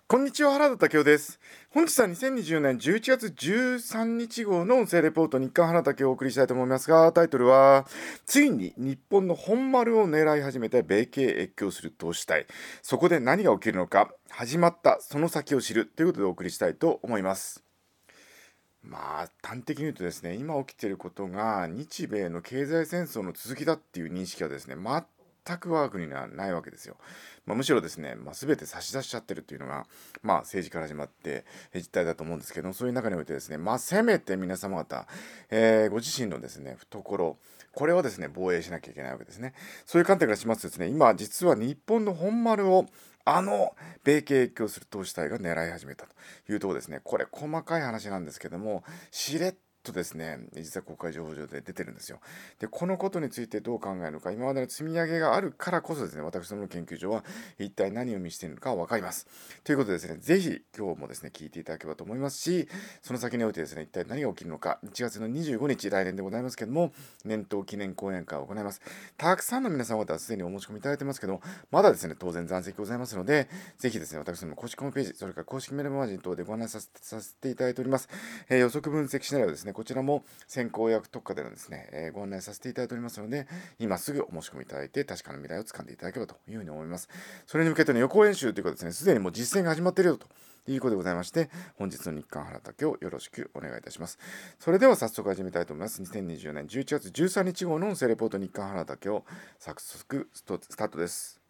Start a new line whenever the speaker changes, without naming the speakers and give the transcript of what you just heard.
こんにちは、原田武雄です。本日は2020年11月13日号の音声レポート日刊原田武雄をお送りしたいと思いますが、タイトルは、ついに日本の本丸を狙い始めた米系越境する投資隊。そこで何が起きるのか、始まったその先を知るということでお送りしたいと思います。端的に言うとですね、今起きていることが日米の経済戦争の続きだっていう認識はですね、全く我が国にはないわけですよ。むしろですね、全て差し出しちゃってるっていうのが、政治から始まって実態だと思うんですけど、そういう中においてですね、せめて皆様方、ご自身のですね、懐、これをですね、防衛しなきゃいけないわけですね。そういう観点からしますとですね、今実は日本の本丸を米系越境する投資隊が狙い始めたというところですね。これ細かい話なんですけども、しれっとですね、実は公開情報上で出てるんですよ。で、このことについてどう考えるのか、今までの積み上げがあるからこそですね、私どもの研究所は一体何を見せているのか分かります。ということでですね、ぜひ今日もですね、聞いていただければと思いますし、その先においてですね、一体何が起きるのか、1月の25日、来年でございますけども、年頭記念講演会を行います。たくさんの皆様方はすでにお申し込みいただいてますけど、まだですね、当然残席ございますので、ぜひですね、私どもの公式ホームページ、それから公式メールマガジン等でご案内させていただいております。予測分析シナリオですね、こちらも先行予約特化でのですね、ご案内させていただいておりますので、今すぐお申し込みいただいて、確かな未来を掴んでいただければというふうに思います。それに向けての予行演習ということですね、すでにもう実践が始まっているよということでございまして、本日の日刊原田をよろしくお願いいたします。それでは早速始めたいと思います。2020年11月13日号の音声レポート日刊原田を早速スタートです。